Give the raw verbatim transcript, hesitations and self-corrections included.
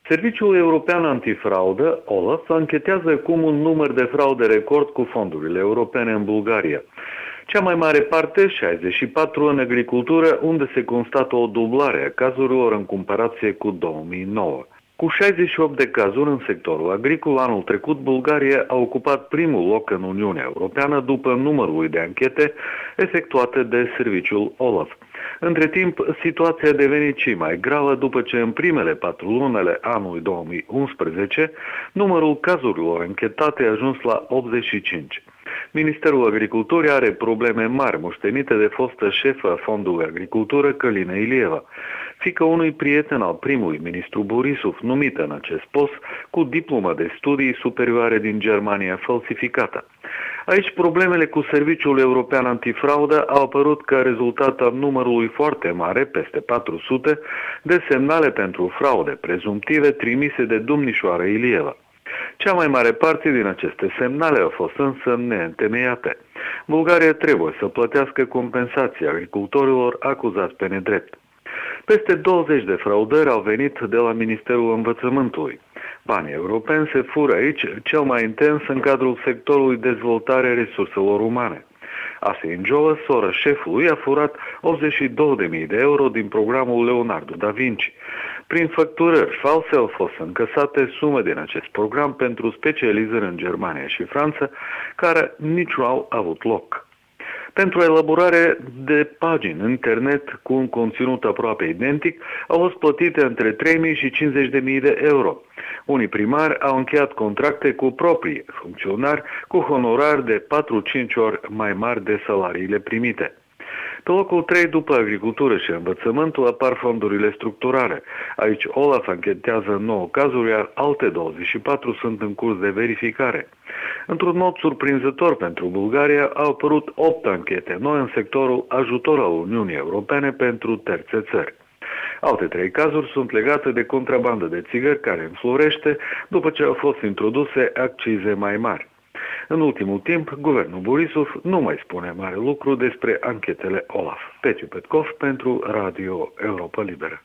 Serviciul European Antifraudă, OLAF, anchetează acum un număr de fraude record cu fondurile europene în Bulgaria. Cea mai mare parte, șaizeci și patru, în agricultură, unde se constată o dublare a cazurilor în comparație cu două mii nouă. Cu șaizeci și opt de cazuri în sectorul agricol, anul trecut, Bulgaria a ocupat primul loc în Uniunea Europeană după numărul de anchete efectuate de serviciul OLAF. Între timp, situația a devenit și mai gravă după ce în primele patru luni ale anului două mii unsprezece, numărul cazurilor anchetate a ajuns la optzeci și cinci. Ministerul Agriculturii are probleme mari moștenite de fostă șefă a Fondului Agricultură, Călina Ilieva, fiică unui prieten al primului ministru Borisov, numită în acest post cu diplomă de studii superioare din Germania falsificată. Aici problemele cu Serviciul European Antifraudă au apărut ca rezultat al numărului foarte mare, peste patru sute, de semnale pentru fraude prezumtive trimise de domnișoara Ilieva. Cea mai mare parte din aceste semnale au fost însă neîntemeiate. Bulgaria trebuie să plătească compensații agricultorilor acuzați pe nedrept. Peste douăzeci de fraudări au venit de la Ministerul Învățământului. Banii europeni se fură aici cel mai intens în cadrul sectorului dezvoltare resurselor umane. Asin Joa, sora șefului, a furat optzeci și două de mii de euro din programul Leonardo da Vinci. Prin facturări false au fost încăsate sume din acest program pentru specializări în Germania și Franța, care nici nu au avut loc. Pentru elaborare de pagini internet cu un conținut aproape identic, au fost plătite între trei mii și cincizeci de mii de euro. Unii primari au încheiat contracte cu proprii funcționari cu honorari de patru-cinci ori mai mari de salariile primite. Pe locul trei, după agricultură și învățământul, apar fondurile structurale. Aici OLAF anchetează nouă cazuri, iar alte douăzeci și patru sunt în curs de verificare. Într-un mod surprinzător pentru Bulgaria, au apărut opt anchete noi în sectorul ajutor al Uniunii Europene pentru terțe țări. Alte trei cazuri sunt legate de contrabandă de țigări care înflorește după ce au fost introduse accize mai mari. În ultimul timp, guvernul Borisov nu mai spune mare lucru despre anchetele OLAF. Petiu Petkov pentru Radio Europa Liberă.